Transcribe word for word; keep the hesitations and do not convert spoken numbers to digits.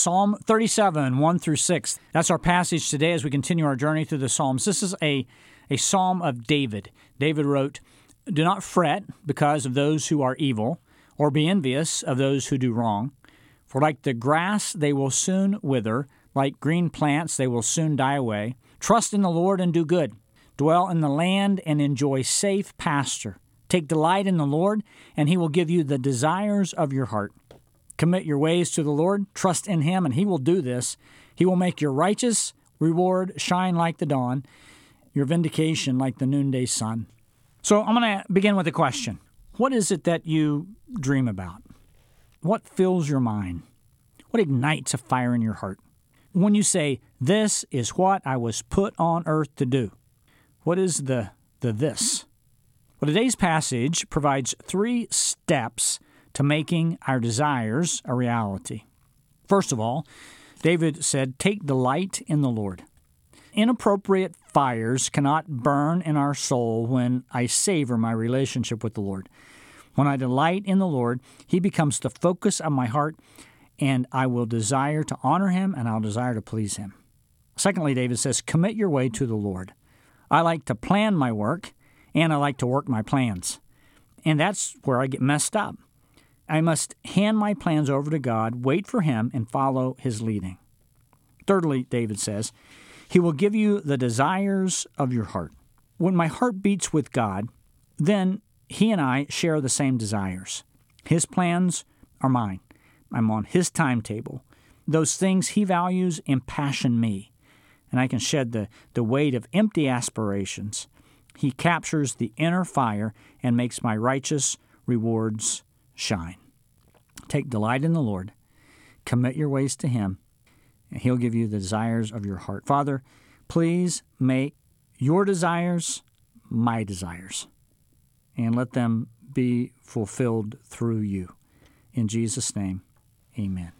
Psalm thirty-seven, one through six. That's our passage today as we continue our journey through the Psalms. This is a, a psalm of David. David wrote, "Do not fret because of those who are evil, or be envious of those who do wrong. For like the grass they will soon wither, like green plants they will soon die away. Trust in the Lord and do good. Dwell in the land and enjoy safe pasture. Take delight in the Lord, and He will give you the desires of your heart. Commit your ways to the Lord, trust in Him, and He will do this. He will make your righteous reward shine like the dawn, your vindication like the noonday sun." So I'm going to begin with a question. What is it that you dream about? What fills your mind? What ignites a fire in your heart? When you say, "This is what I was put on earth to do," what is the, the this? Well, today's passage provides three steps to making our desires a reality. First of all, David said, "Take delight in the Lord." Inappropriate fires cannot burn in our soul when I savor my relationship with the Lord. When I delight in the Lord, He becomes the focus of my heart, and I will desire to honor Him, and I'll desire to please Him. Secondly, David says, "Commit your way to the Lord." I like to plan my work, and I like to work my plans. And that's where I get messed up. I must hand my plans over to God, wait for Him, and follow His leading. Thirdly, David says, He will give you the desires of your heart. When my heart beats with God, then He and I share the same desires. His plans are mine. I'm on His timetable. Those things He values impassion me, and I can shed the, the weight of empty aspirations. He captures the inner fire and makes my righteous rewards shine. Take delight in the Lord. Commit your ways to Him, and He'll give you the desires of your heart. Father, please make your desires my desires, and let them be fulfilled through you. In Jesus' name, amen.